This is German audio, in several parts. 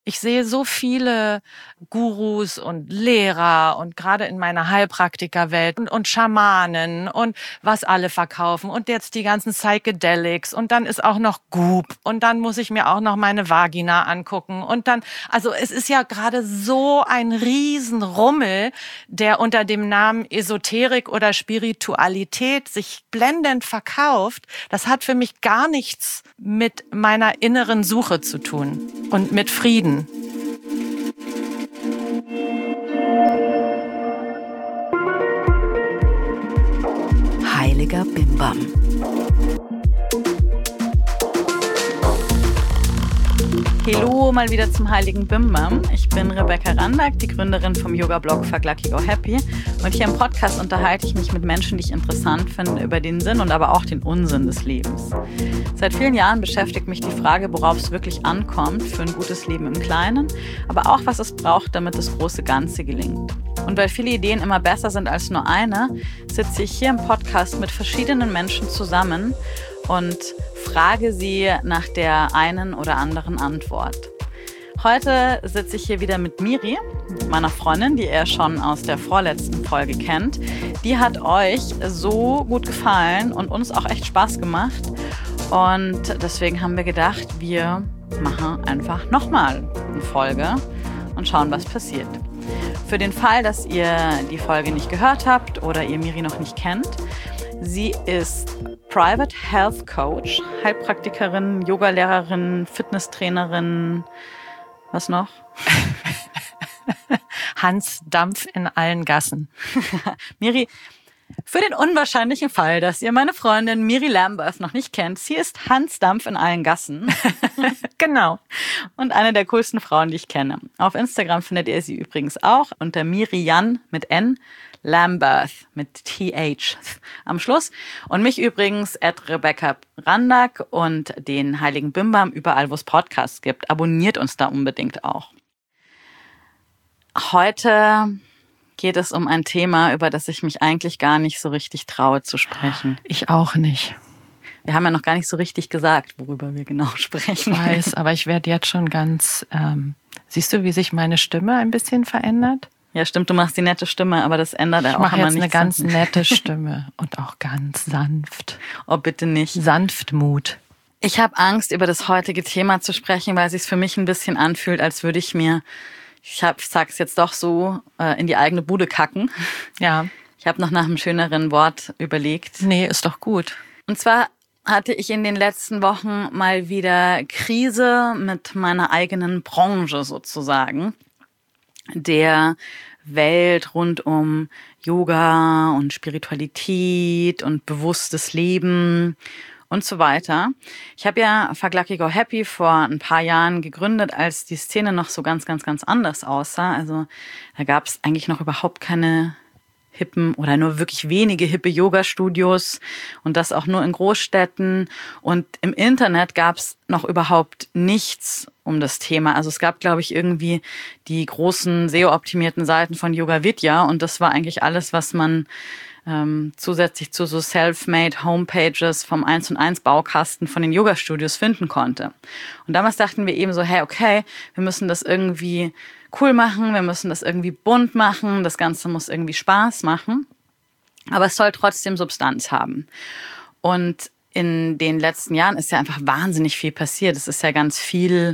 Ich sehe so viele Gurus und Lehrer und gerade in meiner Heilpraktikerwelt und Schamanen und was alle verkaufen und jetzt die ganzen Psychedelics und dann ist auch noch Goop und dann muss ich mir auch noch meine Vagina angucken und dann, also es ist ja gerade so ein Riesenrummel, der unter dem Namen Esoterik oder Spiritualität sich blendend verkauft. Das hat für mich gar nichts mit meiner inneren Suche zu tun und mit Frieden. Heiliger Bimbam. Hallo, mal wieder zum Heiligen Bimbam. Ich bin Rebecca Randack, die Gründerin vom Yoga-Blog Fuck Lucky Go Happy. Und hier im Podcast unterhalte ich mich mit Menschen, die ich interessant finde, über den Sinn und aber auch den Unsinn des Lebens. Seit vielen Jahren beschäftigt mich die Frage, worauf es wirklich ankommt für ein gutes Leben im Kleinen, aber auch, was es braucht, damit das große Ganze gelingt. Und weil viele Ideen immer besser sind als nur eine, sitze ich hier im Podcast mit verschiedenen Menschen zusammen und frage sie nach der einen oder anderen Antwort. Heute sitze ich hier wieder mit Miri, meiner Freundin, die ihr schon aus der vorletzten Folge kennt. Die hat euch so gut gefallen und uns auch echt Spaß gemacht. Und deswegen haben wir gedacht, wir machen einfach nochmal eine Folge und schauen, was passiert. Für den Fall, dass ihr die Folge nicht gehört habt oder ihr Miri noch nicht kennt, sie ist Private Health Coach, Heilpraktikerin, Yogalehrerin, Fitnesstrainerin, was noch? Hans Dampf in allen Gassen. Miri, für den unwahrscheinlichen Fall, dass ihr meine Freundin Miri Lambert noch nicht kennt, sie ist Hans Dampf in allen Gassen. Genau. Und eine der coolsten Frauen, die ich kenne. Auf Instagram findet ihr sie übrigens auch unter Mirian mit N, Lambert mit TH am Schluss. Und mich übrigens @Rebecca Randack und den Heiligen Bimbam überall, wo es Podcasts gibt. Abonniert uns da unbedingt auch. Heute geht es um ein Thema, über das ich mich eigentlich gar nicht so richtig traue zu sprechen. Ich auch nicht. Wir haben ja noch gar nicht so richtig gesagt, worüber wir genau sprechen. Ich weiß, aber ich werde jetzt schon ganz... siehst du, wie sich meine Stimme ein bisschen verändert? Ja, stimmt, du machst die nette Stimme, aber das ändert ja auch immer nichts. Ich mache jetzt eine ganz nette Stimme und auch ganz sanft. Oh, bitte nicht. Sanftmut. Ich habe Angst, über das heutige Thema zu sprechen, weil es sich für mich ein bisschen anfühlt, als würde ich mir, ich sag's jetzt doch so, in die eigene Bude kacken. Ja. Ich habe noch nach einem schöneren Wort überlegt. Nee, ist doch gut. Und zwar hatte ich in den letzten Wochen mal wieder Krise mit meiner eigenen Branche sozusagen. Der Welt rund um Yoga und Spiritualität und bewusstes Leben und so weiter. Ich habe ja Fuck Lucky Go Happy vor ein paar Jahren gegründet, als die Szene noch so ganz, ganz, ganz anders aussah. Also da gab es eigentlich noch überhaupt keine hippen oder nur wirklich wenige hippe Yoga-Studios und das auch nur in Großstädten. Und im Internet gab es noch überhaupt nichts um das Thema. Also es gab, glaube ich, irgendwie die großen SEO-optimierten Seiten von Yoga Vidya und das war eigentlich alles, was man zusätzlich zu so self-made Homepages vom 1&1 Baukasten von den Yoga-Studios finden konnte. Und damals dachten wir eben so, hey, okay, wir müssen das irgendwie cool machen, wir müssen das irgendwie bunt machen, das Ganze muss irgendwie Spaß machen, aber es soll trotzdem Substanz haben. Und in den letzten Jahren ist ja einfach wahnsinnig viel passiert. Es ist ja ganz viel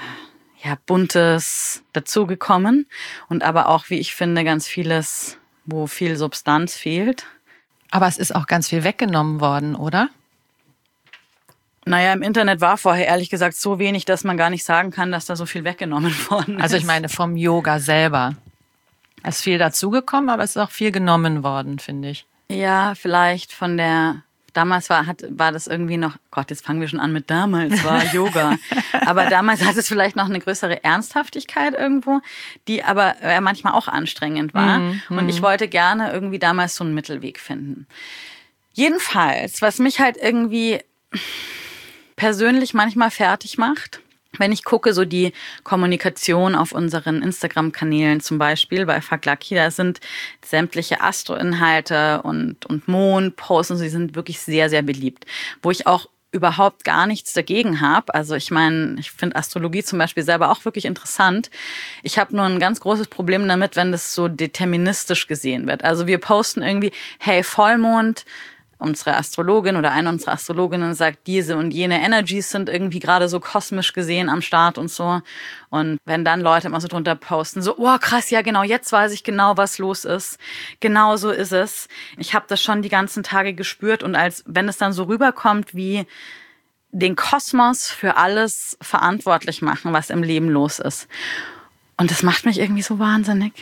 Buntes dazugekommen und aber auch, wie ich finde, ganz vieles, wo viel Substanz fehlt. Aber es ist auch ganz viel weggenommen worden, oder? Naja, im Internet war vorher ehrlich gesagt so wenig, dass man gar nicht sagen kann, dass da so viel weggenommen worden ist. Also ich meine vom Yoga selber. Es ist viel dazugekommen, aber es ist auch viel genommen worden, finde ich. Ja, vielleicht von der... Damals war das irgendwie noch, Gott, jetzt fangen wir schon an mit damals war Yoga. Aber damals hat es vielleicht noch eine größere Ernsthaftigkeit irgendwo, die aber manchmal auch anstrengend war. Und ich wollte gerne irgendwie damals so einen Mittelweg finden. Jedenfalls, was mich halt irgendwie persönlich manchmal fertig macht, wenn ich gucke, so die Kommunikation auf unseren Instagram-Kanälen zum Beispiel bei Fuck Lucky, da sind sämtliche Astro-Inhalte und Mond-Posts und sie sind wirklich sehr, sehr beliebt. Wo ich auch überhaupt gar nichts dagegen habe. Also ich meine, ich finde Astrologie zum Beispiel selber auch wirklich interessant. Ich habe nur ein ganz großes Problem damit, wenn das so deterministisch gesehen wird. Also wir posten irgendwie, hey, Vollmond, unsere Astrologin oder eine unserer Astrologinnen sagt, diese und jene Energies sind irgendwie gerade so kosmisch gesehen am Start und so. Und wenn dann Leute immer so drunter posten, so, oh krass, ja genau, jetzt weiß ich genau, was los ist. Genau so ist es. Ich habe das schon die ganzen Tage gespürt und als wenn es dann so rüberkommt wie den Kosmos für alles verantwortlich machen, was im Leben los ist. Und das macht mich irgendwie so wahnsinnig.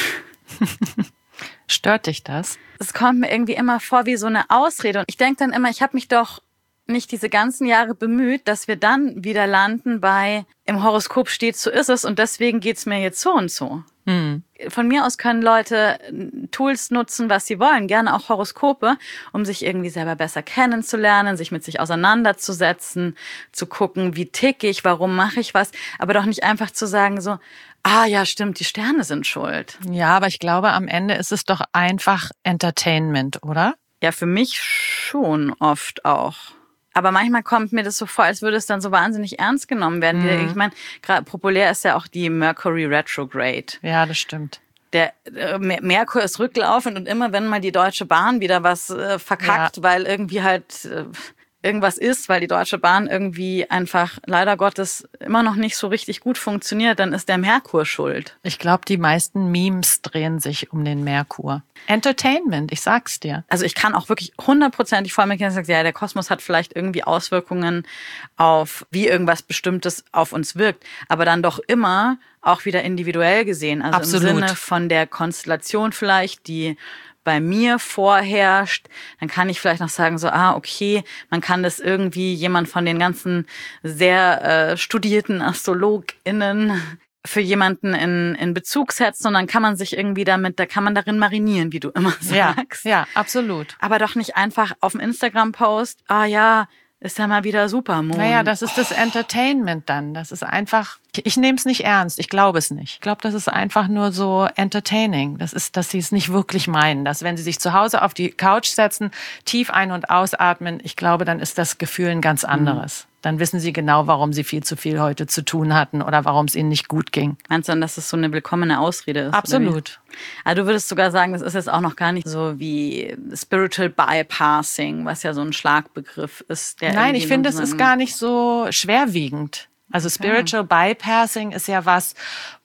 Stört dich das? Es kommt mir irgendwie immer vor wie so eine Ausrede. Und ich denke dann immer, ich habe mich doch nicht diese ganzen Jahre bemüht, dass wir dann wieder landen bei, im Horoskop steht, so ist es und deswegen geht's mir jetzt so und so. Von mir aus können Leute Tools nutzen, was sie wollen, gerne auch Horoskope, um sich irgendwie selber besser kennenzulernen, sich mit sich auseinanderzusetzen, zu gucken, wie tick ich, warum mache ich was, aber doch nicht einfach zu sagen so, ah ja, stimmt, die Sterne sind schuld. Ja, aber ich glaube, am Ende ist es doch einfach Entertainment, oder? Ja, für mich schon oft auch. Aber manchmal kommt mir das so vor, als würde es dann so wahnsinnig ernst genommen werden. Ich meine, gerade populär ist ja auch die Mercury Retrograde. Ja, das stimmt. Der Merkur ist rücklaufend und immer wenn mal die Deutsche Bahn wieder was verkackt, weil irgendwie halt irgendwas ist, weil die Deutsche Bahn irgendwie einfach leider Gottes immer noch nicht so richtig gut funktioniert, dann ist der Merkur schuld. Ich glaube, die meisten Memes drehen sich um den Merkur. Entertainment, ich sag's dir. Also ich kann auch wirklich 100%ig voll mit sagen, ja, der Kosmos hat vielleicht irgendwie Auswirkungen auf, wie irgendwas Bestimmtes auf uns wirkt, aber dann doch immer auch wieder individuell gesehen. Also Absolut. Im Sinne von der Konstellation vielleicht, die bei mir vorherrscht, dann kann ich vielleicht noch sagen so, okay, man kann das irgendwie jemand von den ganzen sehr studierten AstrologInnen für jemanden in Bezug setzen und dann kann man sich irgendwie da kann man darin marinieren, wie du immer sagst. Ja, absolut. Aber doch nicht einfach auf dem Instagram-Post, ja, ist ja mal wieder Supermond. Naja, das ist das Entertainment dann. Das ist einfach, ich nehme es nicht ernst, ich glaube es nicht. Ich glaube, das ist einfach nur so entertaining. Das ist, dass sie es nicht wirklich meinen. Dass wenn sie sich zu Hause auf die Couch setzen, tief ein- und ausatmen, ich glaube, dann ist das Gefühl ein ganz anderes. Dann wissen sie genau, warum sie viel zu viel heute zu tun hatten oder warum es ihnen nicht gut ging. Meinst du dann, dass es so eine willkommene Ausrede ist? Absolut. Also du würdest sogar sagen, das ist jetzt auch noch gar nicht so wie Spiritual Bypassing, was ja so ein Schlagbegriff ist. Nein, ich finde, es ist gar nicht so schwerwiegend. Also Spiritual Bypassing ist ja was,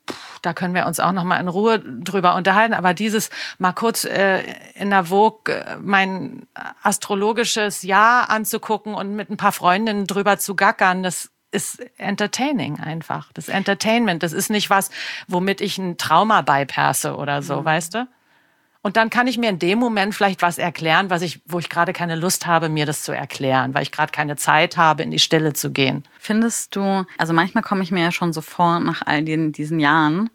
da können wir uns auch noch mal in Ruhe drüber unterhalten. Aber dieses mal kurz in der Vogue mein astrologisches Jahr anzugucken und mit ein paar Freundinnen drüber zu gackern, das ist entertaining einfach. Das Entertainment, das ist nicht was, womit ich ein Trauma bypasse oder so, weißt du? Und dann kann ich mir in dem Moment vielleicht was erklären, wo ich gerade keine Lust habe, mir das zu erklären, weil ich gerade keine Zeit habe, in die Stille zu gehen. Findest du, also manchmal komme ich mir ja schon so vor, nach all diesen Jahren,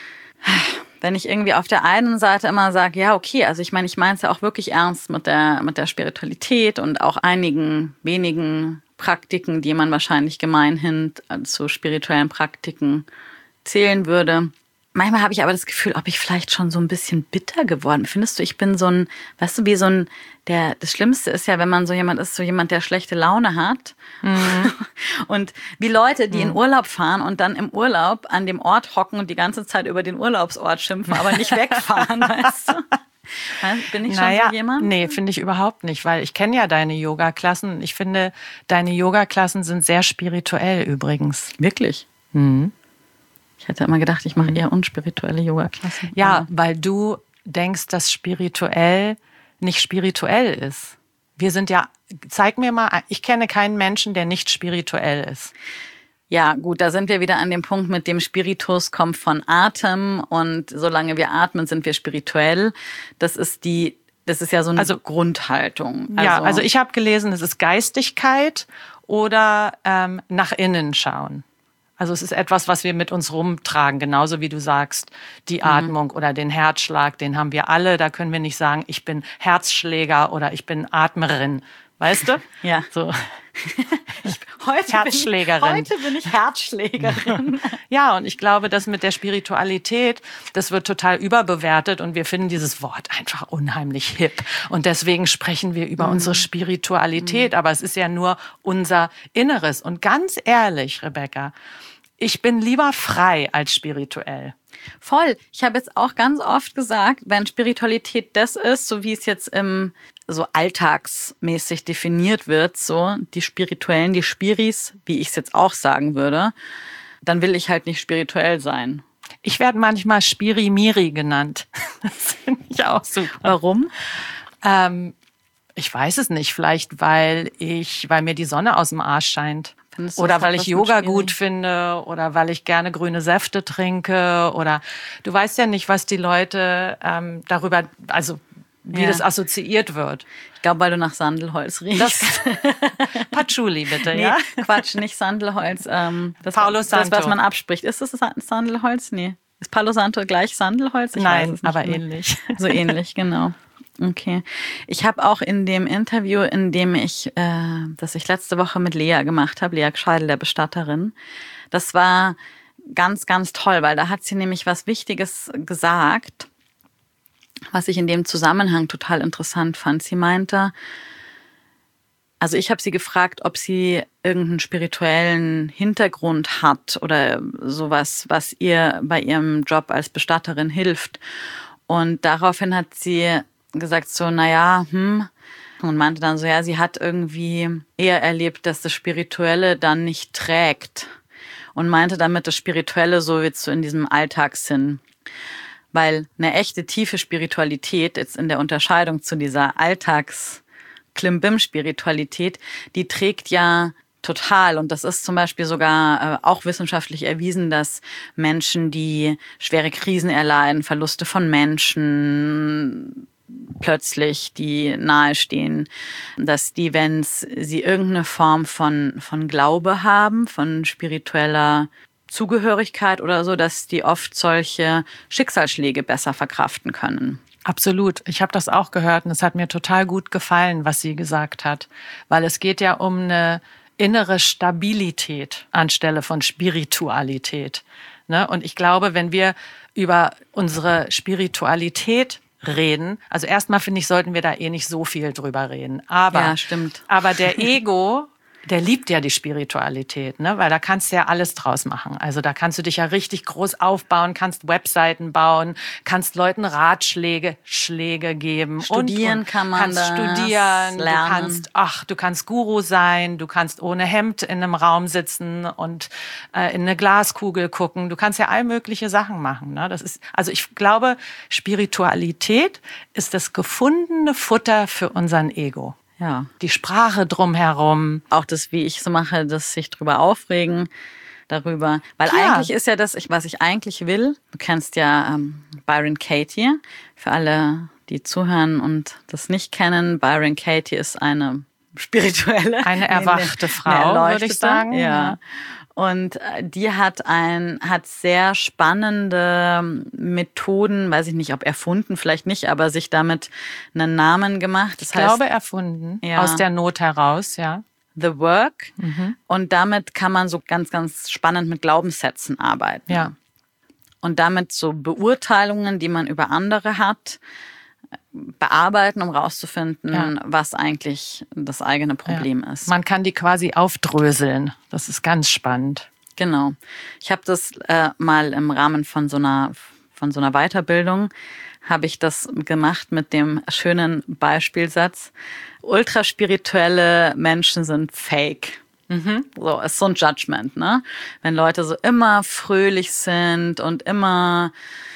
wenn ich irgendwie auf der einen Seite immer sage, ja, okay, also ich meine es ja auch wirklich ernst mit der Spiritualität und auch einigen wenigen Praktiken, die man wahrscheinlich gemeinhin zu spirituellen Praktiken zählen würde. Manchmal habe ich aber das Gefühl, ob ich vielleicht schon so ein bisschen bitter geworden bin. Findest du, ich bin so ein, weißt du, wie so ein, das Schlimmste ist ja, wenn man so jemand ist, so jemand, der schlechte Laune hat. Mhm. Und wie Leute, die in Urlaub fahren und dann im Urlaub an dem Ort hocken und die ganze Zeit über den Urlaubsort schimpfen, aber nicht wegfahren, weißt du? Bin ich schon so jemand? Nee, finde ich überhaupt nicht, weil ich kenne ja deine Yoga-Klassen. Ich finde, deine Yoga-Klassen sind sehr spirituell übrigens. Wirklich? Mhm. Ich hätte immer gedacht, ich mache eher unspirituelle Yoga-Klassen. Ja, weil du denkst, dass spirituell nicht spirituell ist. Wir sind ja, zeig mir mal, ich kenne keinen Menschen, der nicht spirituell ist. Ja, gut, da sind wir wieder an dem Punkt, mit dem Spiritus kommt von Atem und solange wir atmen, sind wir spirituell. Das ist ja so eine Grundhaltung. Also ich habe gelesen, es ist Geistigkeit oder nach innen schauen. Also es ist etwas, was wir mit uns rumtragen, genauso wie du sagst, die Atmung oder den Herzschlag, den haben wir alle. Da können wir nicht sagen, ich bin Herzschläger oder ich bin Atmerin. weißt du? Ja. So. Herzschlägerin. Heute bin ich Herzschlägerin. Ja, und ich glaube, dass mit der Spiritualität, das wird total überbewertet und wir finden dieses Wort einfach unheimlich hip. Und deswegen sprechen wir über unsere Spiritualität, aber es ist ja nur unser Inneres. Und ganz ehrlich, Rebecca, ich bin lieber frei als spirituell. Voll. Ich habe jetzt auch ganz oft gesagt, wenn Spiritualität das ist, so wie es jetzt so alltagsmäßig definiert wird, so die Spirituellen, die Spiris, wie ich es jetzt auch sagen würde, dann will ich halt nicht spirituell sein. Ich werde manchmal Spirimiri genannt. Das finde ich auch super. Warum? Ich weiß es nicht. Vielleicht, weil mir die Sonne aus dem Arsch scheint. Oder weil ich Yoga gut finde oder weil ich gerne grüne Säfte trinke oder du weißt ja nicht, was die Leute darüber, also wie das assoziiert wird. Ich glaube, weil du nach Sandelholz riechst. Patchouli bitte, nee, ja? Quatsch, nicht Sandelholz. Palo Santo. Das, was man abspricht. Ist das Sandelholz? Nee. Ist Palo Santo gleich Sandelholz? Nein, aber ähnlich. So ähnlich, genau. Okay. Ich habe auch in dem Interview, das ich letzte Woche mit Lea gemacht habe, Lea Gscheidel, der Bestatterin, das war ganz, ganz toll, weil da hat sie nämlich was Wichtiges gesagt, was ich in dem Zusammenhang total interessant fand. Sie meinte, also ich habe sie gefragt, ob sie irgendeinen spirituellen Hintergrund hat oder sowas, was ihr bei ihrem Job als Bestatterin hilft. Und daraufhin hat sie gesagt so, und meinte dann so, ja, sie hat irgendwie eher erlebt, dass das Spirituelle dann nicht trägt und meinte damit das Spirituelle so jetzt so in diesem Alltagssinn. Weil eine echte tiefe Spiritualität jetzt in der Unterscheidung zu dieser Alltags-Klimbim-Spiritualität, die trägt ja total. Und das ist zum Beispiel sogar auch wissenschaftlich erwiesen, dass Menschen, die schwere Krisen erleiden, Verluste von Menschen, plötzlich, die nahestehen, dass die, wenn sie irgendeine Form von Glaube haben, von spiritueller Zugehörigkeit oder so, dass die oft solche Schicksalsschläge besser verkraften können. Absolut. Ich habe das auch gehört und es hat mir total gut gefallen, was sie gesagt hat, weil es geht ja um eine innere Stabilität anstelle von Spiritualität. Ne? Und ich glaube, wenn wir über unsere Spiritualität reden, also erstmal finde ich, sollten wir da nicht so viel drüber reden. Ja, stimmt. Aber der Ego, der liebt ja die Spiritualität, ne? Weil da kannst du ja alles draus machen. Also da kannst du dich ja richtig groß aufbauen, kannst Webseiten bauen, kannst Leuten Ratschläge geben. Studieren kann man kannst studieren, lernen. Du kannst Guru sein, du kannst ohne Hemd in einem Raum sitzen und in eine Glaskugel gucken. Du kannst ja all mögliche Sachen machen. Ne? Also ich glaube, Spiritualität ist das gefundene Futter für unseren Ego. Ja. Die Sprache drumherum. Auch das, wie ich so mache, das sich drüber aufregen, darüber. Weil eigentlich ist ja das, was ich eigentlich will, du kennst ja Byron Katie, für alle, die zuhören und das nicht kennen, Byron Katie ist eine spirituelle. Eine erwachte Frau, würde ich sagen. Ja. Und die hat sehr spannende Methoden, weiß ich nicht, ob erfunden, vielleicht nicht, aber sich damit einen Namen gemacht. Ich glaube erfunden, aus der Not heraus, ja. The Work. Und damit kann man so ganz, ganz spannend mit Glaubenssätzen arbeiten. Ja. Und damit so Beurteilungen, die man über andere hat, bearbeiten, um rauszufinden, was eigentlich das eigene Problem ist. Man kann die quasi aufdröseln. Das ist ganz spannend. Genau. Ich habe das mal im Rahmen von so einer Weiterbildung habe ich das gemacht mit dem schönen Beispielsatz: Ultraspirituelle Menschen sind fake. So, ist so ein Judgment, ne? Wenn Leute so immer fröhlich sind und immer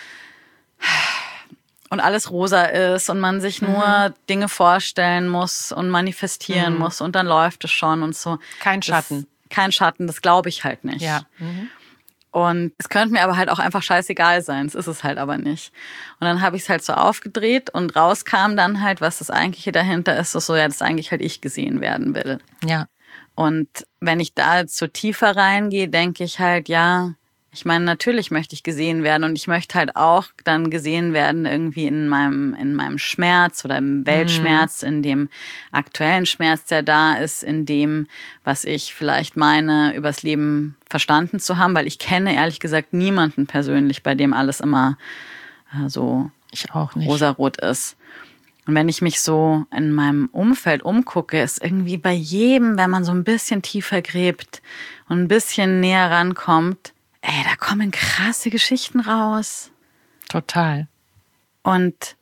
und alles rosa ist und man sich nur Dinge vorstellen muss und manifestieren muss und dann läuft es schon und so. Kein Schatten. Kein Schatten, das glaube ich halt nicht. Ja. Und es könnte mir aber halt auch einfach scheißegal sein. Es ist es halt aber nicht. Und dann habe ich es halt so aufgedreht und rauskam dann halt, was das Eigentliche dahinter ist, dass eigentlich halt ich gesehen werden will. Ja. Und wenn ich da so tiefer reingehe, denke ich halt, ja, Ich meine, natürlich möchte ich gesehen werden und ich möchte halt auch dann gesehen werden irgendwie in meinem Schmerz oder im Weltschmerz, in dem aktuellen Schmerz, der da ist, in dem, was ich vielleicht meine, übers Leben verstanden zu haben, weil ich kenne ehrlich gesagt niemanden persönlich, bei dem alles immer so Ich auch nicht. rosarot ist. Und wenn ich mich so in meinem Umfeld umgucke, ist irgendwie bei jedem, wenn man so ein bisschen tiefer gräbt und ein bisschen näher rankommt, da kommen krasse Geschichten raus. Total. Und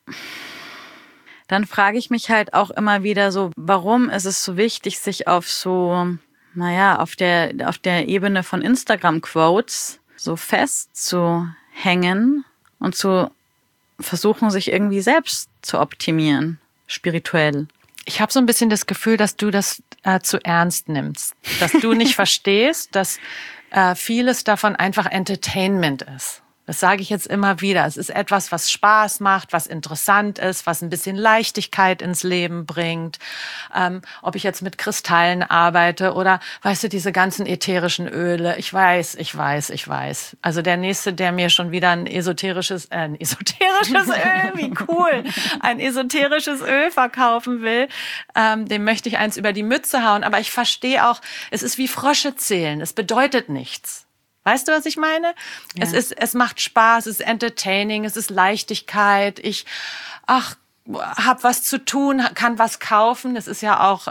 dann frage ich mich halt auch immer wieder so, warum ist es so wichtig, sich auf so, auf der Ebene von Instagram-Quotes so festzухängen und zu versuchen, sich irgendwie selbst zu optimieren, spirituell. Ich habe so ein bisschen das Gefühl, dass du das zu ernst nimmst. Dass du nicht verstehst, dass vieles davon einfach Entertainment ist. Das sage ich jetzt immer wieder. Es ist etwas, was Spaß macht, was interessant ist, was ein bisschen Leichtigkeit ins Leben bringt. Ob ich jetzt mit Kristallen arbeite oder, weißt du, diese ganzen ätherischen Öle. Ich weiß. Also der Nächste, der mir schon wieder ein esoterisches Öl, wie cool, ein esoterisches Öl verkaufen will, dem möchte ich eins über die Mütze hauen. Aber ich verstehe auch, es ist wie Frösche zählen. Es bedeutet nichts. Weißt du, was ich meine? Ja. Es macht Spaß, es ist entertaining, es ist Leichtigkeit. Ich hab was zu tun, kann was kaufen. Es ist ja auch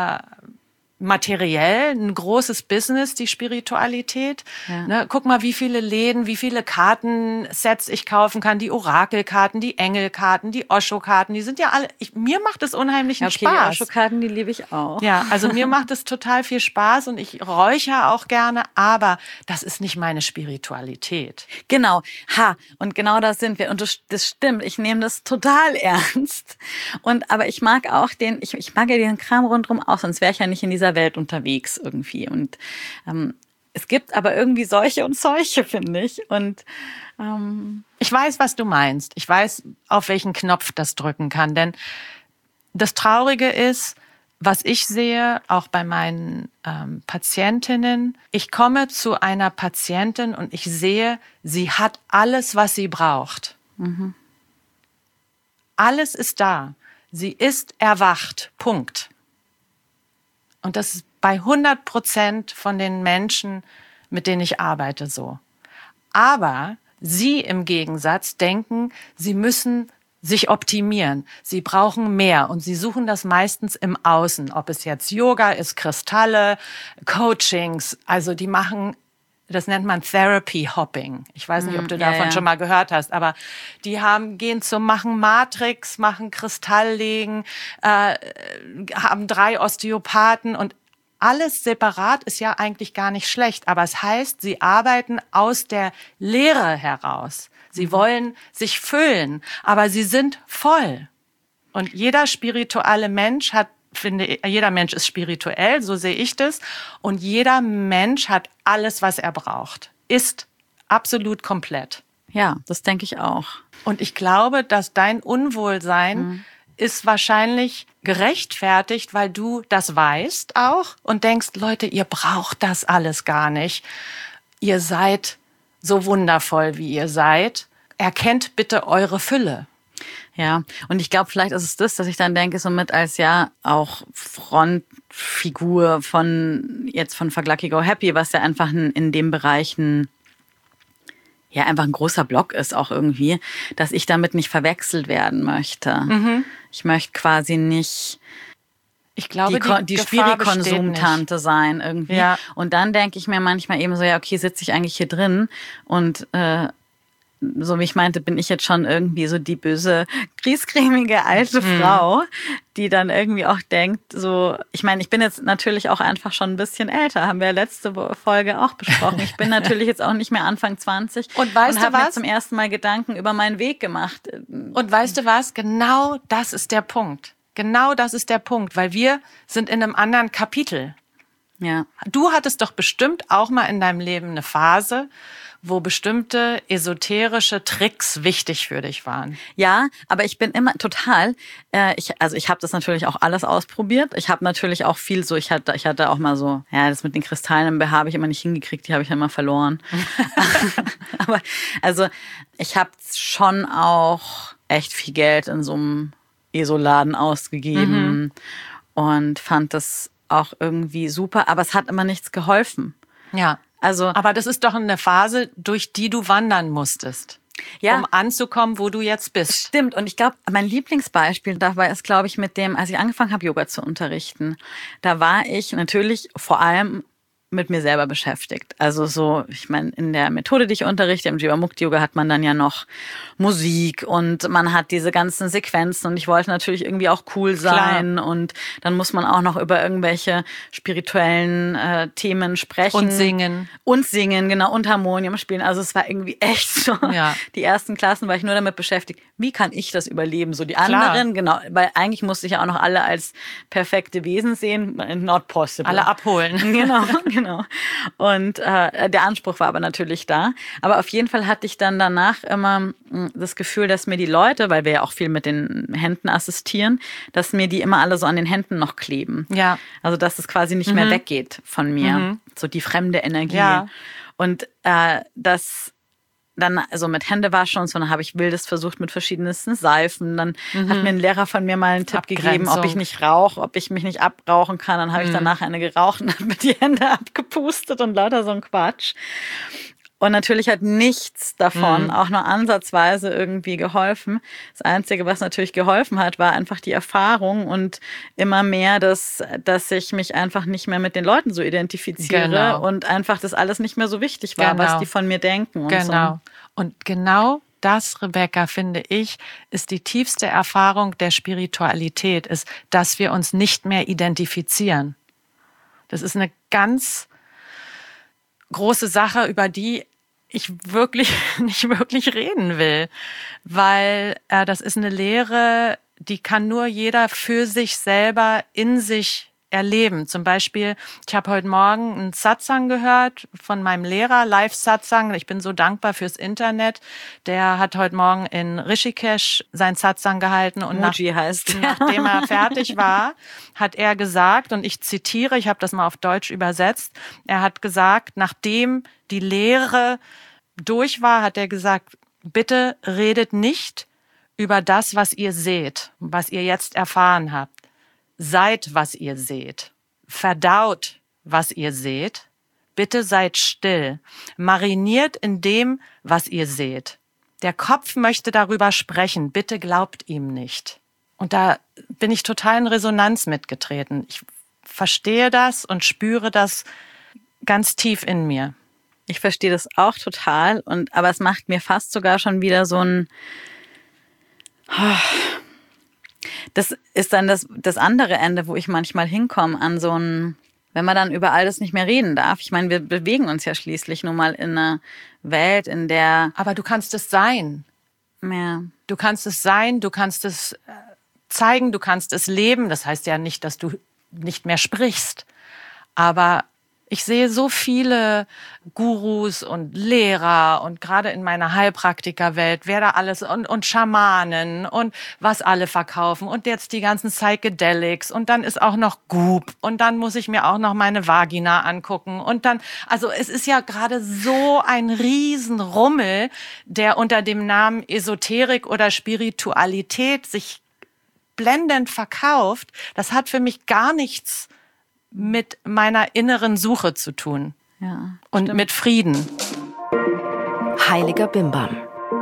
materiell ein großes Business, die Spiritualität. Ja. Ne, guck mal, wie viele Läden, wie viele Kartensets ich kaufen kann. Die Orakelkarten, die Engelkarten, die Osho-Karten, die sind ja alle, mir macht es unheimlichen Spaß. Die Osho-Karten, die liebe ich auch. Ja, also mir macht es total viel Spaß und ich räuchere auch gerne, aber das ist nicht meine Spiritualität. Genau, und genau das sind wir. Und das stimmt, ich nehme das total ernst. Aber ich mag auch ich mag ja den Kram rundherum auch, sonst wäre ich ja nicht in dieser Welt unterwegs irgendwie. Und es gibt aber irgendwie solche und solche, finde ich. Und ich weiß, was du meinst. Ich weiß, auf welchen Knopf das drücken kann. Denn das Traurige ist, was ich sehe, auch bei meinen Patientinnen, ich komme zu einer Patientin und ich sehe, sie hat alles, was sie braucht. Mhm. Alles ist da. Sie ist erwacht. Punkt. Und das ist bei 100% von den Menschen, mit denen ich arbeite, so. Aber sie im Gegensatz denken, sie müssen sich optimieren. Sie brauchen mehr und sie suchen das meistens im Außen. Ob es jetzt Yoga ist, Kristalle, Coachings, also die machen, das nennt man Therapy Hopping. Ich weiß nicht, ob du davon schon mal gehört hast, aber die machen Matrix, machen Kristalllegen, haben 3 Osteopathen und alles separat ist ja eigentlich gar nicht schlecht. Aber es heißt, sie arbeiten aus der Leere heraus. Sie wollen sich füllen, aber sie sind voll. Und jeder spirituelle Mensch jeder Mensch ist spirituell, so sehe ich das. Und jeder Mensch hat alles, was er braucht. Ist absolut komplett. Ja, das denke ich auch. Und ich glaube, dass dein Unwohlsein ist wahrscheinlich gerechtfertigt, weil du das weißt auch und denkst, Leute, ihr braucht das alles gar nicht. Ihr seid so wundervoll, wie ihr seid. Erkennt bitte eure Fülle. Ja, und ich glaube, vielleicht ist es das, dass ich dann denke, somit als auch Frontfigur von Fuck Lucky Go Happy, was ja einfach in dem Bereich einfach ein großer Block ist auch irgendwie, dass ich damit nicht verwechselt werden möchte. Mhm. Ich möchte quasi nicht die Spiri-Konsumtante sein irgendwie. Ja. Und dann denke ich mir manchmal eben so, ja, okay, sitze ich eigentlich hier drin und so wie ich meinte, bin ich jetzt schon irgendwie so die böse, griesgrämige alte Frau, die dann irgendwie auch denkt, so, ich meine, ich bin jetzt natürlich auch einfach schon ein bisschen älter, haben wir letzte Folge auch besprochen. Ich bin natürlich jetzt auch nicht mehr Anfang 20 und habe mir zum ersten Mal Gedanken über meinen Weg gemacht. Und weißt du was? Genau das ist der Punkt. Genau das ist der Punkt, weil wir sind in einem anderen Kapitel. Ja. Du hattest doch bestimmt auch mal in deinem Leben eine Phase, wo bestimmte esoterische Tricks wichtig für dich waren. Ja, aber ich bin immer total, ich habe das natürlich auch alles ausprobiert. Ich habe natürlich auch viel so, ich hatte auch mal so, ja, das mit den Kristallen im BH habe ich immer nicht hingekriegt, die habe ich immer verloren. Aber also ich habe schon auch echt viel Geld in so einem ESO-Laden ausgegeben und fand das auch irgendwie super, aber es hat immer nichts geholfen. Ja. Also, aber das ist doch eine Phase, durch die du wandern musstest, ja, um anzukommen, wo du jetzt bist. Stimmt. Und ich glaube, mein Lieblingsbeispiel dabei ist, glaube ich, als ich angefangen habe, Yoga zu unterrichten, da war ich natürlich vor allem mit mir selber beschäftigt. Also so, ich meine, in der Methode, die ich unterrichte, im Jivamukti-Yoga, hat man dann ja noch Musik und man hat diese ganzen Sequenzen und ich wollte natürlich irgendwie auch cool sein. Klar. Und dann muss man auch noch über irgendwelche spirituellen Themen sprechen. Und singen, genau, und Harmonium spielen. Also es war irgendwie echt so. Ja. Die ersten Klassen war ich nur damit beschäftigt, wie kann ich das überleben? So die anderen, genau, weil eigentlich musste ich ja auch noch alle als perfekte Wesen sehen. Not possible. Alle abholen. Genau. Und der Anspruch war aber natürlich da. Aber auf jeden Fall hatte ich dann danach immer das Gefühl, dass mir die Leute, weil wir ja auch viel mit den Händen assistieren, dass mir die immer alle so an den Händen noch kleben. Ja. Also dass es quasi nicht mehr weggeht von mir. So die fremde Energie. Ja. Und das dann also mit Händewaschen und so, dann habe ich Wildes versucht mit verschiedensten Seifen. Dann hat mir ein Lehrer von mir mal einen Tipp gegeben, ob ich nicht rauche, ob ich mich nicht abrauchen kann. Dann habe ich danach eine geraucht und habe mir die Hände abgepustet und lauter so ein Quatsch. Und natürlich hat nichts davon auch nur ansatzweise irgendwie geholfen. Das Einzige, was natürlich geholfen hat, war einfach die Erfahrung und immer mehr, dass ich mich einfach nicht mehr mit den Leuten so identifiziere und einfach das alles nicht mehr so wichtig war, was die von mir denken. Und so. Und genau das, Rebecca, finde ich, ist die tiefste Erfahrung der Spiritualität, ist, dass wir uns nicht mehr identifizieren. Das ist eine ganz große Sache, über die ich nicht wirklich reden will, weil das ist eine Lehre, die kann nur jeder für sich selber in sich erleben. Zum Beispiel, ich habe heute Morgen einen Satsang gehört von meinem Lehrer, Live-Satsang. Ich bin so dankbar fürs Internet. Der hat heute Morgen in Rishikesh sein Satsang gehalten und nachdem er fertig war, hat er gesagt, und ich zitiere, ich habe das mal auf Deutsch übersetzt, er hat gesagt, nachdem die Lehre durch war, hat er gesagt, bitte redet nicht über das, was ihr seht, was ihr jetzt erfahren habt. Seid, was ihr seht. Verdaut, was ihr seht. Bitte seid still. Mariniert in dem, was ihr seht. Der Kopf möchte darüber sprechen. Bitte glaubt ihm nicht. Und da bin ich total in Resonanz mitgetreten. Ich verstehe das und spüre das ganz tief in mir. Ich verstehe das auch total. Aber es macht mir fast sogar schon wieder so ein... Das ist dann das andere Ende, wo ich manchmal hinkomme an so ein, wenn man dann über all das nicht mehr reden darf. Ich meine, wir bewegen uns ja schließlich nun mal in einer Welt, in der... Aber du kannst es sein. Ja. Du kannst es sein, du kannst es zeigen, du kannst es leben. Das heißt ja nicht, dass du nicht mehr sprichst. Aber ich sehe so viele Gurus und Lehrer und gerade in meiner Heilpraktikerwelt, wer da alles und Schamanen und was alle verkaufen und jetzt die ganzen Psychedelics und dann ist auch noch Goop und dann muss ich mir auch noch meine Vagina angucken und dann, also es ist ja gerade so ein Riesenrummel, der unter dem Namen Esoterik oder Spiritualität sich blendend verkauft. Das hat für mich gar nichts mit meiner inneren Suche zu tun. Ja, und mit Frieden. Heiliger Bimbam.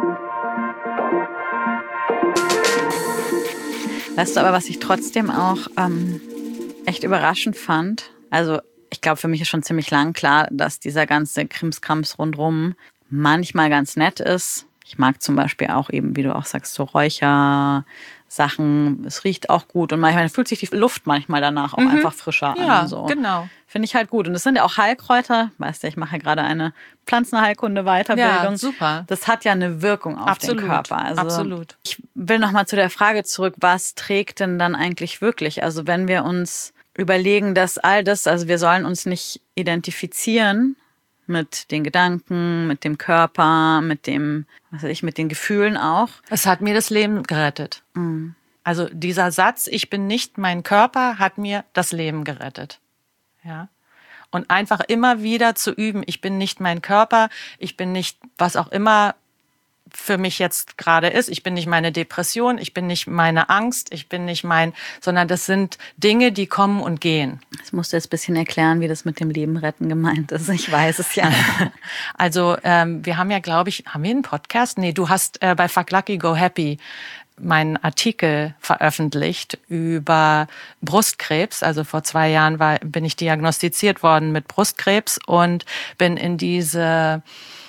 Weißt du aber, was ich trotzdem auch echt überraschend fand? Also ich glaube, für mich ist schon ziemlich lang klar, dass dieser ganze Krimskrams rundrum manchmal ganz nett ist. Ich mag zum Beispiel auch eben, wie du auch sagst, so Räuchersachen. Es riecht auch gut und manchmal fühlt sich die Luft manchmal danach auch einfach frischer an. Ja, so. Genau. Finde ich halt gut. Und es sind ja auch Heilkräuter. Weißt du, ich mache ja gerade eine Pflanzenheilkunde-Weiterbildung. Ja, super. Das hat ja eine Wirkung auf den Körper. Also absolut. Ich will nochmal zu der Frage zurück, was trägt denn dann eigentlich wirklich? Also wenn wir uns überlegen, dass all das, also wir sollen uns nicht identifizieren mit den Gedanken, mit dem Körper, mit dem, was weiß ich, mit den Gefühlen auch. Es hat mir das Leben gerettet. Mhm. Also dieser Satz, ich bin nicht mein Körper, hat mir das Leben gerettet. Ja. Und einfach immer wieder zu üben, ich bin nicht mein Körper, ich bin nicht, was auch immer für mich jetzt gerade ist. Ich bin nicht meine Depression, ich bin nicht meine Angst, ich bin nicht sondern das sind Dinge, die kommen und gehen. Das musst du jetzt ein bisschen erklären, wie das mit dem Leben retten gemeint ist. Ich weiß es ja. Also wir haben ja, glaube ich, haben wir einen Podcast? Nee, du hast bei Fuck Lucky Go Happy meinen Artikel veröffentlicht über Brustkrebs. Also vor 2 Jahren bin ich diagnostiziert worden mit Brustkrebs und bin in diese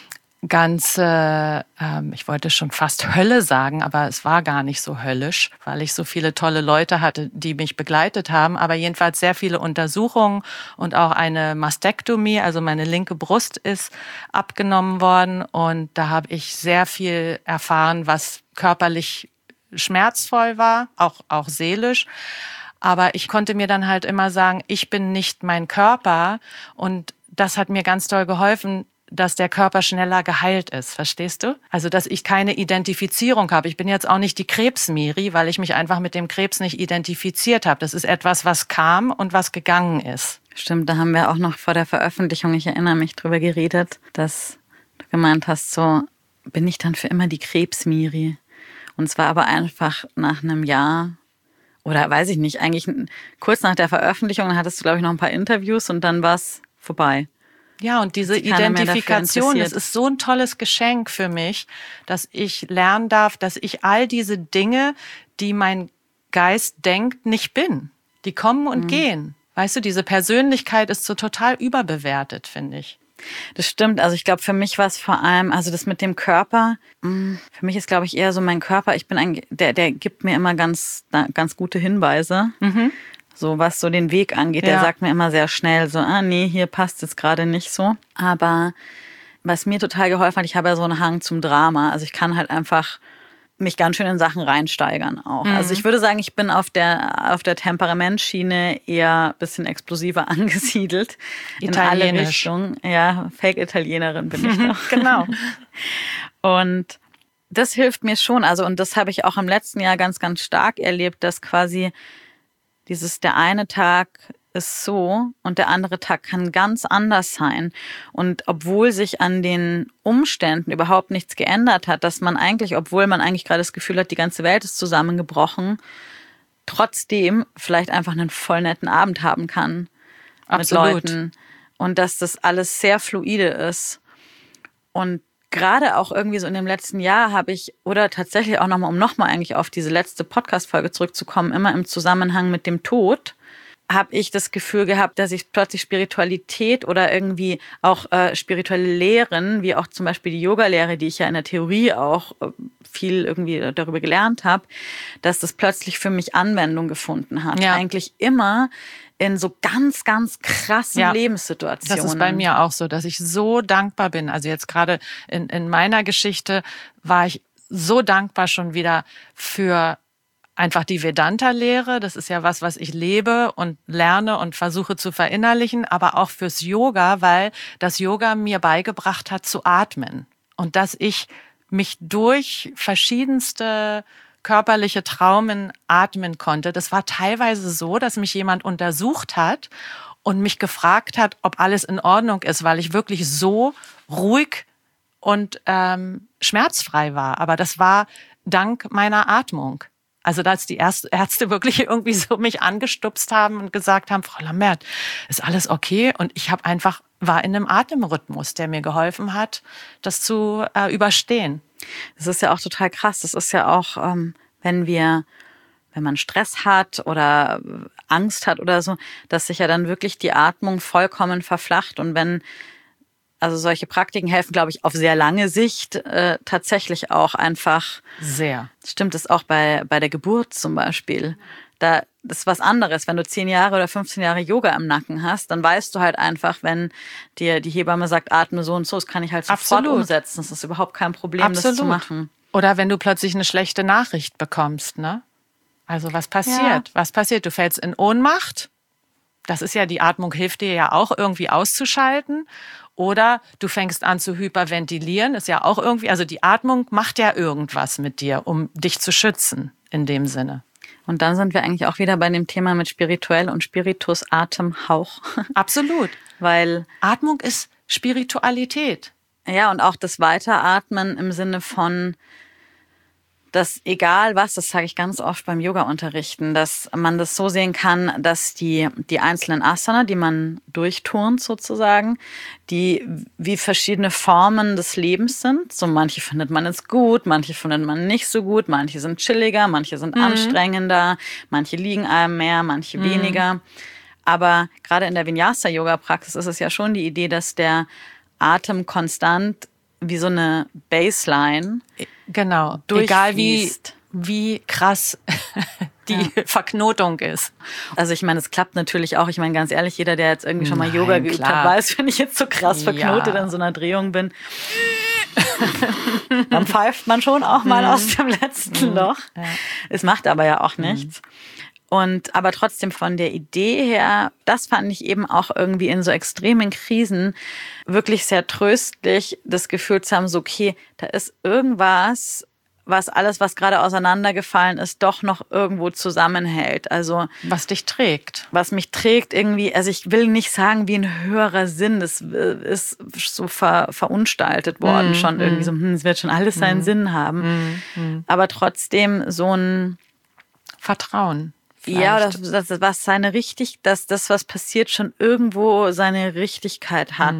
ganze, ich wollte schon fast Hölle sagen, aber es war gar nicht so höllisch, weil ich so viele tolle Leute hatte, die mich begleitet haben. Aber jedenfalls sehr viele Untersuchungen und auch eine Mastektomie, also meine linke Brust ist abgenommen worden. Und da habe ich sehr viel erfahren, was körperlich schmerzvoll war, auch seelisch. Aber ich konnte mir dann halt immer sagen, ich bin nicht mein Körper. Und das hat mir ganz doll geholfen, dass der Körper schneller geheilt ist, verstehst du? Also, dass ich keine Identifizierung habe. Ich bin jetzt auch nicht die Krebs-Miri, weil ich mich einfach mit dem Krebs nicht identifiziert habe. Das ist etwas, was kam und was gegangen ist. Stimmt, da haben wir auch noch vor der Veröffentlichung, ich erinnere mich, drüber geredet, dass du gemeint hast, so bin ich dann für immer die Krebs-Miri. Und zwar aber einfach nach einem Jahr oder weiß ich nicht, eigentlich kurz nach der Veröffentlichung hattest du, glaube ich, noch ein paar Interviews und dann war es vorbei. Ja, und diese Identifikation, das ist so ein tolles Geschenk für mich, dass ich lernen darf, dass ich all diese Dinge, die mein Geist denkt, nicht bin. Die kommen und gehen. Weißt du, diese Persönlichkeit ist so total überbewertet, finde ich. Das stimmt. Also ich glaube, für mich war es vor allem, also das mit dem Körper, für mich ist, glaube ich, eher so mein Körper, der gibt mir immer ganz gute Hinweise. Mhm. So was so den Weg angeht, der sagt mir immer sehr schnell so, nee, hier passt es gerade nicht so. Aber was mir total geholfen hat, ich habe ja so einen Hang zum Drama. Also ich kann halt einfach mich ganz schön in Sachen reinsteigern auch. Mhm. Also ich würde sagen, ich bin auf der Temperamentschiene eher ein bisschen explosiver angesiedelt. In alle Richtungen. Ja, Fake-Italienerin bin ich noch. Genau. Und das hilft mir schon. Also und das habe ich auch im letzten Jahr ganz, ganz stark erlebt, dass quasi der eine Tag ist so und der andere Tag kann ganz anders sein. Und obwohl sich an den Umständen überhaupt nichts geändert hat, dass man eigentlich, obwohl man eigentlich gerade das Gefühl hat, die ganze Welt ist zusammengebrochen, trotzdem vielleicht einfach einen voll netten Abend haben kann. Absolut. Mit Leuten. Und dass das alles sehr fluide ist. Und gerade auch irgendwie so in dem letzten Jahr habe ich, oder tatsächlich auch nochmal, um nochmal eigentlich auf diese letzte Podcast-Folge zurückzukommen, immer im Zusammenhang mit dem Tod, habe ich das Gefühl gehabt, dass ich plötzlich Spiritualität oder irgendwie auch spirituelle Lehren, wie auch zum Beispiel die Yoga-Lehre, die ich ja in der Theorie auch viel irgendwie darüber gelernt habe, dass das plötzlich für mich Anwendung gefunden hat. Ja. Eigentlich immer in so ganz, ganz krassen Lebenssituationen. Das ist bei mir auch so, dass ich so dankbar bin. Also jetzt gerade in meiner Geschichte war ich so dankbar schon wieder für einfach die Vedanta-Lehre. Das ist ja was ich lebe und lerne und versuche zu verinnerlichen, aber auch fürs Yoga, weil das Yoga mir beigebracht hat zu atmen. Und dass ich mich durch verschiedenste körperliche Traumen atmen konnte. Das war teilweise so, dass mich jemand untersucht hat und mich gefragt hat, ob alles in Ordnung ist, weil ich wirklich so ruhig und schmerzfrei war. Aber das war dank meiner Atmung. Also dass die Ärzte wirklich irgendwie so mich angestupst haben und gesagt haben, Frau Lambert, ist alles okay? Und ich war in einem Atemrhythmus, der mir geholfen hat, das zu überstehen. Das ist ja auch total krass. Das ist ja auch, wenn man Stress hat oder Angst hat oder so, dass sich ja dann wirklich die Atmung vollkommen verflacht. Und also solche Praktiken helfen, glaube ich, auf sehr lange Sicht tatsächlich auch einfach. Sehr. Stimmt es auch bei der Geburt zum Beispiel. Das ist was anderes. Wenn du 10 Jahre oder 15 Jahre Yoga im Nacken hast, dann weißt du halt einfach, wenn dir die Hebamme sagt, atme so und so, das kann ich halt sofort umsetzen. Das ist überhaupt kein Problem, das zu machen. Oder wenn du plötzlich eine schlechte Nachricht bekommst, ne? Also was passiert? Ja. Was passiert? Du fällst in Ohnmacht. Das ist ja, die Atmung hilft dir ja auch irgendwie auszuschalten. Oder du fängst an zu hyperventilieren, ist ja auch irgendwie, also die Atmung macht ja irgendwas mit dir, um dich zu schützen in dem Sinne. Und dann sind wir eigentlich auch wieder bei dem Thema mit spirituell und Spiritus, Atem, Hauch. Absolut. Weil Atmung ist Spiritualität. ja, und auch das Weiteratmen im Sinne von, dass egal was, das sage ich ganz oft beim Yoga-Unterrichten, dass man das so sehen kann, dass die einzelnen Asana, die man durchturnt sozusagen, die wie verschiedene Formen des Lebens sind. So manche findet man jetzt gut, manche findet man nicht so gut, manche sind chilliger, manche sind anstrengender, manche liegen einem mehr, manche weniger. Aber gerade in der Vinyasa-Yoga-Praxis ist es ja schon die Idee, dass der Atem konstant wie so eine Baseline Genau. Egal wie krass die Verknotung ist. Also ich meine, es klappt natürlich auch. Ich meine, ganz ehrlich, jeder, der jetzt irgendwie schon mal Yoga geübt hat, weiß, wenn ich jetzt so krass verknotet in so einer Drehung bin, dann pfeift man schon auch mal aus dem letzten Loch. Ja. Es macht aber ja auch nichts. Aber trotzdem von der Idee her, das fand ich eben auch irgendwie in so extremen Krisen wirklich sehr tröstlich, das Gefühl zu haben, so okay, da ist irgendwas, was alles, was gerade auseinandergefallen ist, doch noch irgendwo zusammenhält. Also was dich trägt. Was mich trägt irgendwie, also ich will nicht sagen wie ein höherer Sinn, das ist so verunstaltet worden schon irgendwie so, es wird schon alles seinen Sinn haben. Aber trotzdem so ein Vertrauen. Vielleicht. Ja, das was dass was passiert, schon irgendwo seine Richtigkeit hat.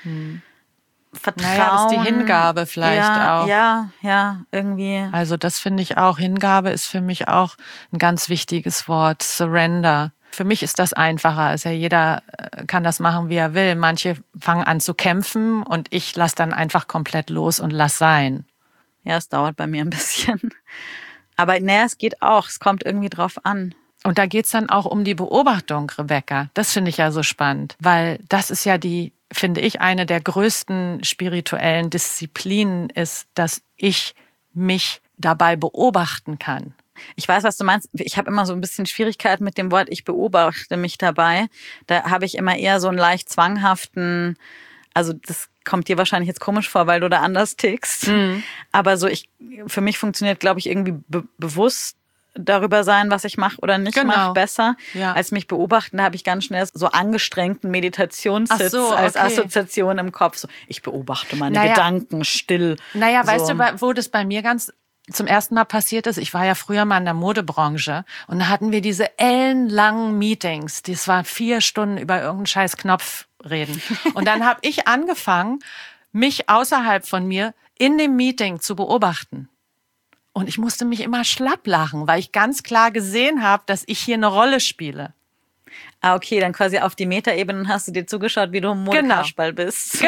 Vertrauen. Naja, das ist die Hingabe vielleicht auch. Ja, irgendwie. Also das finde ich auch. Hingabe ist für mich auch ein ganz wichtiges Wort. Surrender. Für mich ist das einfacher. Also jeder kann das machen, wie er will. Manche fangen an zu kämpfen und ich lasse dann einfach komplett los und lass sein. Ja, es dauert bei mir ein bisschen. Aber naja, es geht auch. Es kommt irgendwie drauf an. Und da geht's dann auch um die Beobachtung, Rebecca. Das finde ich ja so spannend, weil das ist ja finde ich, eine der größten spirituellen Disziplinen ist, dass ich mich dabei beobachten kann. Ich weiß, was du meinst. Ich habe immer so ein bisschen Schwierigkeit mit dem Wort, ich beobachte mich dabei. Da habe ich immer eher so einen leicht zwanghaften, also das kommt dir wahrscheinlich jetzt komisch vor, weil du da anders tickst. Aber so für mich funktioniert, glaube ich, irgendwie bewusst darüber sein, was ich mache oder nicht mache, besser. Ja. Als mich beobachten, da habe ich ganz schnell so angestrengten Meditationssitz als Assoziation im Kopf. So, ich beobachte meine Gedanken still. Naja, so. Weißt du, wo das bei mir ganz zum ersten Mal passiert ist? Ich war ja früher mal in der Modebranche und da hatten wir diese ellenlangen Meetings. Das war 4 Stunden über irgendeinen scheiß Knopf reden. Und dann habe ich angefangen, mich außerhalb von mir in dem Meeting zu beobachten. Und ich musste mich immer schlapp lachen, weil ich ganz klar gesehen habe, dass ich hier eine Rolle spiele. Ah, okay, dann quasi auf die Metaebene hast du dir zugeschaut, wie du im Modekasperl bist.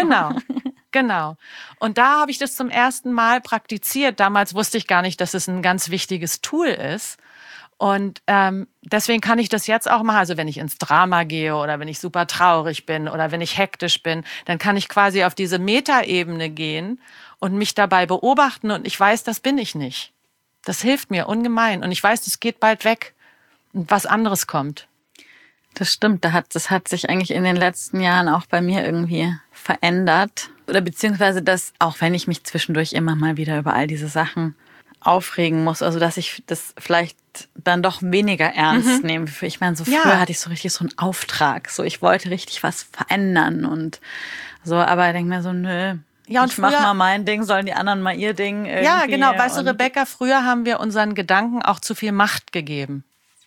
Genau. Und da habe ich das zum ersten Mal praktiziert. Damals wusste ich gar nicht, dass es ein ganz wichtiges Tool ist. Und deswegen kann ich das jetzt auch machen. Also wenn ich ins Drama gehe oder wenn ich super traurig bin oder wenn ich hektisch bin, dann kann ich quasi auf diese Metaebene gehen und mich dabei beobachten. Und ich weiß, das bin ich nicht. Das hilft mir ungemein. Und ich weiß, das geht bald weg und was anderes kommt. Das stimmt. Das hat sich eigentlich in den letzten Jahren auch bei mir irgendwie verändert. Oder beziehungsweise, dass, auch wenn ich mich zwischendurch immer mal wieder über all diese Sachen aufregen muss, also dass ich das vielleicht dann doch weniger ernst nehme. Ich meine, so früher hatte ich so richtig so einen Auftrag. So, ich wollte richtig was verändern und so, aber ich denke mir so, nö. Ja, und ich mach mal mein Ding, sollen die anderen mal ihr Ding irgendwie. Ja, genau. Weißt du, Rebecca, früher haben wir unseren Gedanken auch zu viel Macht gegeben.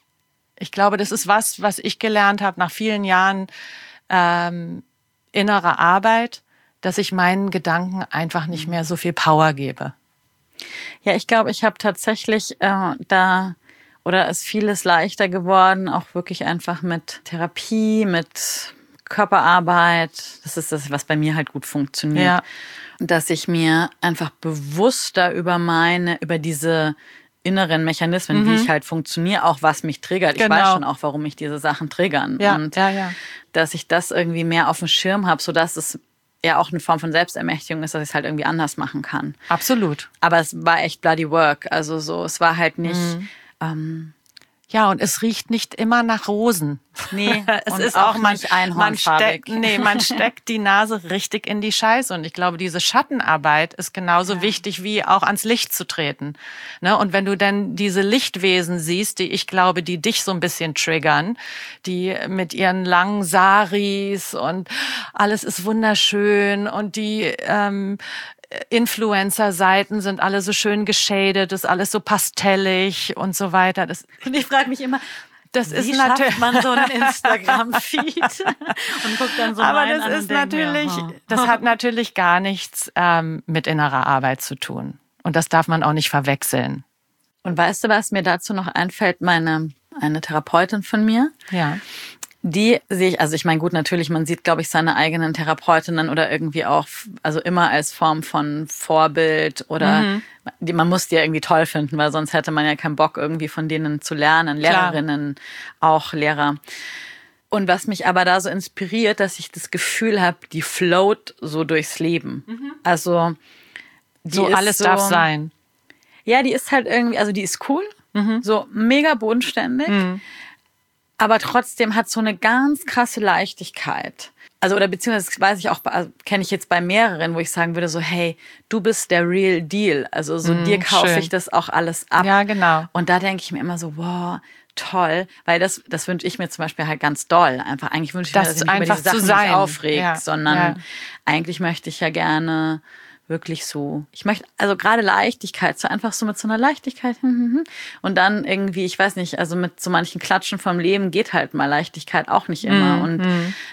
Ich glaube, das ist was ich gelernt habe nach vielen Jahren innerer Arbeit, dass ich meinen Gedanken einfach nicht mehr so viel Power gebe. Ja, ich glaube, ich habe tatsächlich ist vieles leichter geworden, auch wirklich einfach mit Therapie, mit Körperarbeit. Das ist das, was bei mir halt gut funktioniert. Ja. Dass ich mir einfach bewusster über diese inneren Mechanismen, wie ich halt funktioniere, auch was mich triggert. Genau. Ich weiß schon auch, warum mich diese Sachen triggern. Ja, und dass ich das irgendwie mehr auf dem Schirm habe, sodass es ja auch eine Form von Selbstermächtigung ist, dass ich es halt irgendwie anders machen kann. Absolut. Aber es war echt bloody work. Also so, es war halt nicht Ja, und es riecht nicht immer nach Rosen. Nee, es und ist auch man nicht einhornfarbig. man steckt die Nase richtig in die Scheiße. Und ich glaube, diese Schattenarbeit ist genauso wichtig, wie auch ans Licht zu treten. Ne? Und wenn du dann diese Lichtwesen siehst, die ich glaube, die dich so ein bisschen triggern, die mit ihren langen Saris und alles ist wunderschön und die Influencer-Seiten sind alle so schön geschadet, ist alles so pastellig und so weiter. Und ich frage mich immer, wie schafft man so einen Instagram-Feed und guckt dann so aber rein das an ist und denkt natürlich, mir, das hat natürlich gar nichts mit innerer Arbeit zu tun. Und das darf man auch nicht verwechseln. Und weißt du, was mir dazu noch einfällt? Eine Therapeutin von mir. Ja. Die sehe ich, also ich meine, gut, natürlich, man sieht, glaube ich, seine eigenen Therapeutinnen oder irgendwie auch, also immer als Form von Vorbild oder man muss die ja irgendwie toll finden, weil sonst hätte man ja keinen Bock, irgendwie von denen zu lernen. Lehrerinnen, auch Lehrer. Und was mich aber da so inspiriert, dass ich das Gefühl habe, die float so durchs Leben. Also so alles darf sein. Ja, die ist halt irgendwie, also die ist cool, so mega bodenständig. Aber trotzdem hat so eine ganz krasse Leichtigkeit. Also, oder beziehungsweise weiß ich auch, also kenne ich jetzt bei mehreren, wo ich sagen würde, so, hey, du bist der Real Deal. Also, so dir kaufe ich das auch alles ab. Ja, genau. Und da denke ich mir immer so, wow, toll. Weil das wünsche ich mir zum Beispiel halt ganz doll. Einfach, eigentlich wünsche ich mir, dass ich mich über diese Sachen nicht aufrege, sondern eigentlich möchte ich ja gerne wirklich so, ich möchte, also gerade Leichtigkeit, so einfach so mit so einer Leichtigkeit und dann irgendwie, ich weiß nicht, also mit so manchen Klatschen vom Leben geht halt mal Leichtigkeit auch nicht immer und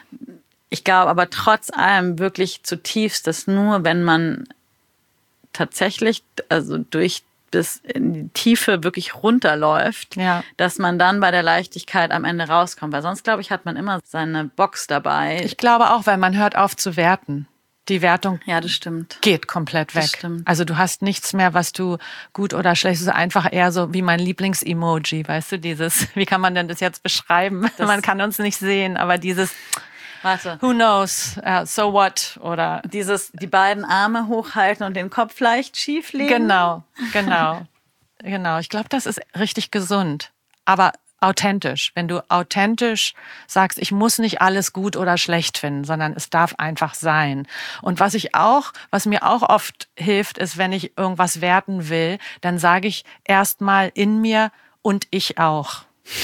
ich glaube aber trotz allem wirklich zutiefst, dass nur wenn man tatsächlich, also durch bis in die Tiefe wirklich runterläuft, dass man dann bei der Leichtigkeit am Ende rauskommt, weil sonst, glaube ich, hat man immer seine Box dabei. Ich glaube auch, weil man hört auf zu werten. Die Wertung das stimmt. Geht komplett weg. Das stimmt. Also du hast nichts mehr, was du gut oder schlecht, es ist einfach eher so wie mein Lieblings-Emoji, weißt du, dieses, wie kann man denn das jetzt beschreiben? Man kann uns nicht sehen, aber dieses, who knows, so what, oder dieses, die beiden Arme hochhalten und den Kopf leicht schief legen. Genau. Ich glaube, das ist richtig gesund, aber authentisch. Wenn du authentisch sagst, ich muss nicht alles gut oder schlecht finden, sondern es darf einfach sein. Und was mir auch oft hilft, ist, wenn ich irgendwas werten will, dann sage ich erstmal in mir und ich auch.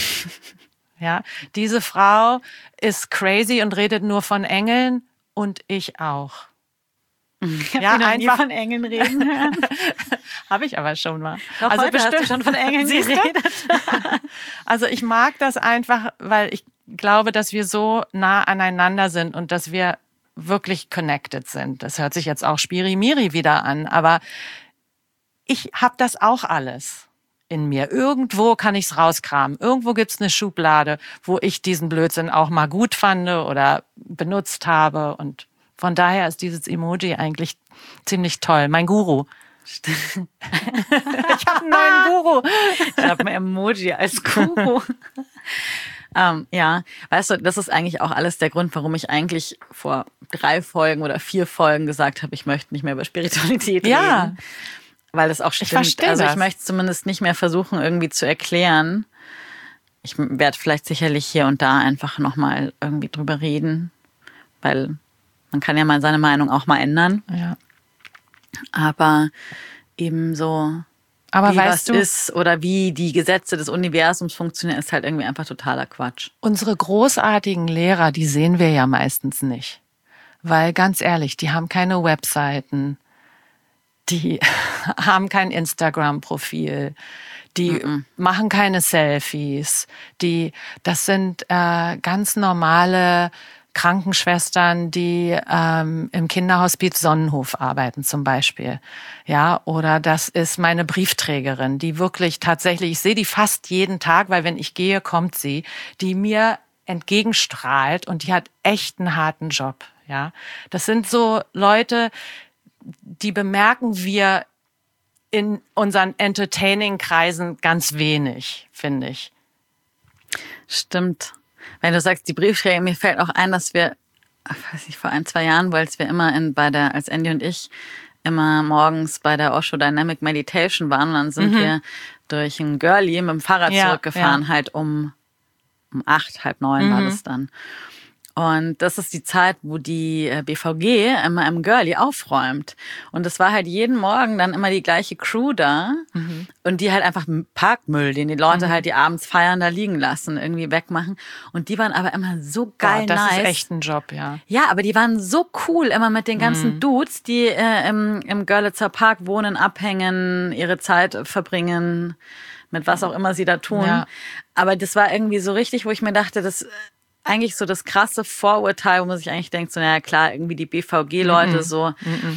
Ja, diese Frau ist crazy und redet nur von Engeln und ich auch. Ich habe noch nie von Engeln reden hören. Habe ich aber schon mal. Doch, also heute hast du schon von Engeln geredet. Also ich mag das einfach, weil ich glaube, dass wir so nah aneinander sind und dass wir wirklich connected sind. Das hört sich jetzt auch Spiri-Miri wieder an, aber ich habe das auch alles in mir. Irgendwo kann ich's rauskramen. Irgendwo gibt's eine Schublade, wo ich diesen Blödsinn auch mal gut fand oder benutzt habe. Und von daher ist dieses Emoji eigentlich ziemlich toll. Mein Guru. Ich habe einen neuen Guru. Ich habe ein Emoji als Guru. Ja, weißt du, das ist eigentlich auch alles der Grund, warum ich eigentlich vor 3 Folgen oder 4 Folgen gesagt habe, ich möchte nicht mehr über Spiritualität reden. Weil das auch stimmt. Ich verstehe also das. ich möchte es zumindest nicht mehr versuchen, irgendwie zu erklären. Ich werde vielleicht sicherlich hier und da einfach nochmal irgendwie drüber reden, weil man kann ja mal seine Meinung auch mal ändern. Ja. Aber eben so, aber wie weißt was du, ist oder wie die Gesetze des Universums funktionieren, ist halt irgendwie einfach totaler Quatsch. unsere großartigen Lehrer, die sehen wir ja meistens nicht. Weil ganz ehrlich, die haben keine Webseiten, die haben kein Instagram-Profil, die machen keine Selfies, das sind ganz normale Krankenschwestern, die im Kinderhospiz Sonnenhof arbeiten zum Beispiel. Ja, oder das ist meine Briefträgerin, die wirklich tatsächlich, ich sehe die fast jeden Tag, weil wenn ich gehe, kommt sie, die mir entgegenstrahlt und die hat echt einen harten Job. Ja, das sind so Leute, die bemerken wir in unseren Entertaining-Kreisen ganz wenig, finde ich. Stimmt. Wenn du sagst, die Briefträger, mir fällt auch ein, dass wir, weiß ich, vor 1-2 Jahren, als wir immer als Andy und ich immer morgens bei der Osho Dynamic Meditation waren. Und dann sind wir durch ein Girlie mit dem Fahrrad zurückgefahren, halt um 8, halb 9 war das dann. Und das ist die Zeit, wo die BVG immer im Girlie aufräumt. Und es war halt jeden Morgen dann immer die gleiche Crew da und die halt einfach Parkmüll, den die Leute halt, die abends feiern, da liegen lassen, irgendwie wegmachen. Und die waren aber immer so geil das nice. Das ist echt ein Job, ja. Ja, aber die waren so cool, immer mit den ganzen Dudes, die im Görlitzer Park wohnen, abhängen, ihre Zeit verbringen, mit was auch immer sie da tun. Ja. Aber das war irgendwie so richtig, wo ich mir dachte, das eigentlich so das krasse Vorurteil, wo man sich eigentlich denkt, so, naja, klar, irgendwie die BVG-Leute so.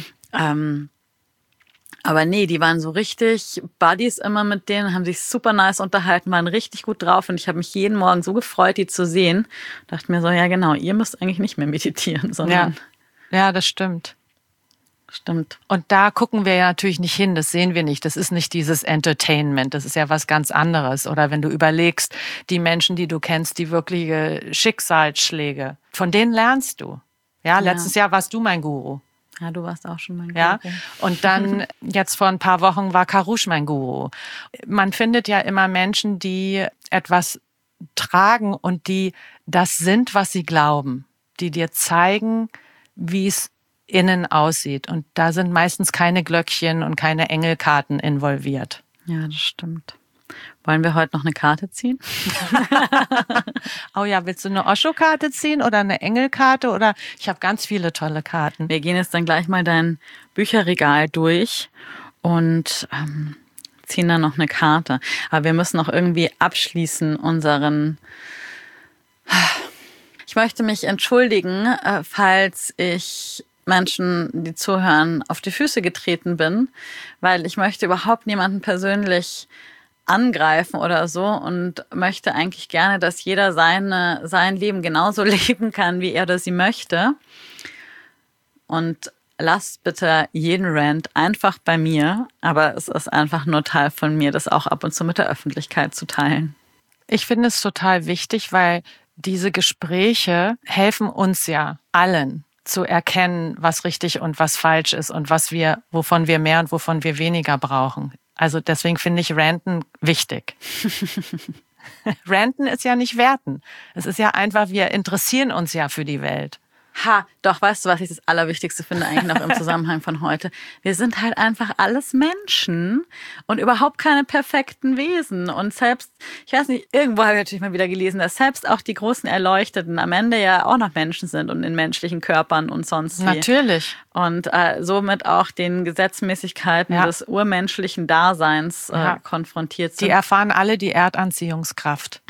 Aber nee, die waren so richtig Buddies immer mit denen, haben sich super nice unterhalten, waren richtig gut drauf und ich habe mich jeden Morgen so gefreut, die zu sehen. Dachte mir so, ja genau, ihr müsst eigentlich nicht mehr meditieren, sondern... Ja, das stimmt. Stimmt. Und da gucken wir ja natürlich nicht hin, das sehen wir nicht. Das ist nicht dieses Entertainment, das ist ja was ganz anderes. Oder wenn du überlegst, die Menschen, die du kennst, die wirkliche Schicksalsschläge, von denen lernst du. Ja, letztes Jahr warst du mein Guru. Ja, du warst auch schon mein Guru. Ja, und dann jetzt vor ein paar Wochen war Karush mein Guru. Man findet ja immer Menschen, die etwas tragen und die das sind, was sie glauben, die dir zeigen, wie es innen aussieht. Und da sind meistens keine Glöckchen und keine Engelkarten involviert. Ja, das stimmt. Wollen wir heute noch eine Karte ziehen? Oh ja, willst du eine Osho-Karte ziehen oder eine Engelkarte? Oder ich habe ganz viele tolle Karten. Wir gehen jetzt dann gleich mal dein Bücherregal durch und ziehen dann noch eine Karte. Aber wir müssen noch irgendwie abschließen Ich möchte mich entschuldigen, falls ich Menschen, die zuhören, auf die Füße getreten bin, weil ich möchte überhaupt niemanden persönlich angreifen oder so und möchte eigentlich gerne, dass jeder sein Leben genauso leben kann, wie er oder sie möchte. Und lasst bitte jeden Rant einfach bei mir, aber es ist einfach nur Teil von mir, das auch ab und zu mit der Öffentlichkeit zu teilen. Ich finde es total wichtig, weil diese Gespräche helfen uns ja allen zu erkennen, was richtig und was falsch ist und wovon wir mehr und wovon wir weniger brauchen. Also deswegen finde ich Ranten wichtig. Ranten ist ja nicht werten. Es ist ja einfach, wir interessieren uns ja für die Welt. Doch, weißt du, was ich das Allerwichtigste finde eigentlich noch im Zusammenhang von heute? Wir sind halt einfach alles Menschen und überhaupt keine perfekten Wesen. Und selbst, ich weiß nicht, irgendwo habe ich natürlich mal wieder gelesen, dass selbst auch die großen Erleuchteten am Ende ja auch noch Menschen sind und in menschlichen Körpern und sonst wie. Natürlich. Und somit auch den Gesetzmäßigkeiten des urmenschlichen Daseins konfrontiert sind. Die erfahren alle die Erdanziehungskraft.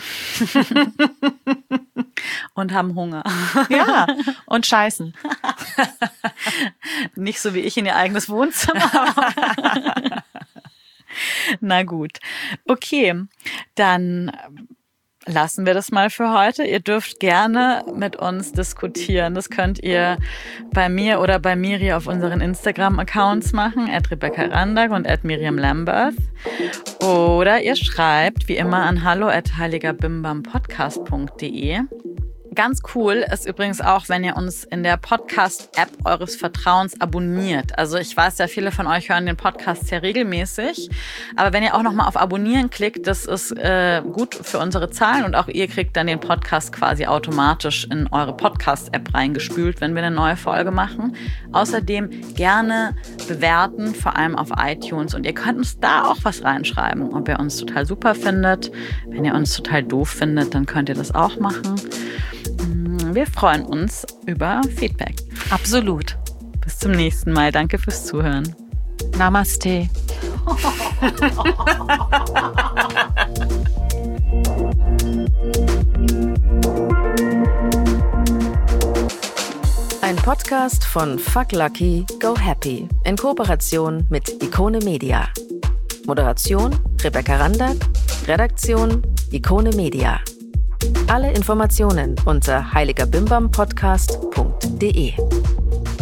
Und haben Hunger. Ja, und scheißen. Nicht so wie ich in ihr eigenes Wohnzimmer. Na gut. Okay, dann lassen wir das mal für heute. Ihr dürft gerne mit uns diskutieren. Das könnt ihr bei mir oder bei Miri auf unseren Instagram-Accounts machen, @RebeccaRandag und @MiriamLambert. Oder ihr schreibt wie immer an hallo@heiligerbimbampodcast.de. Ganz cool ist übrigens auch, wenn ihr uns in der Podcast-App eures Vertrauens abonniert. Also ich weiß ja, viele von euch hören den Podcast sehr regelmäßig. Aber wenn ihr auch nochmal auf Abonnieren klickt, das ist gut für unsere Zahlen. Und auch ihr kriegt dann den Podcast quasi automatisch in eure Podcast-App reingespült, wenn wir eine neue Folge machen. Außerdem gerne bewerten, vor allem auf iTunes. Und ihr könnt uns da auch was reinschreiben, ob ihr uns total super findet. Wenn ihr uns total doof findet, dann könnt ihr das auch machen. Wir freuen uns über Feedback. Absolut. Bis zum nächsten Mal. Danke fürs Zuhören. Namaste. Ein Podcast von Fuck Lucky, Go Happy in Kooperation mit Ikone Media. Moderation Rebecca Randag, Redaktion Ikone Media. Alle Informationen unter heiligerbimbampodcast.de.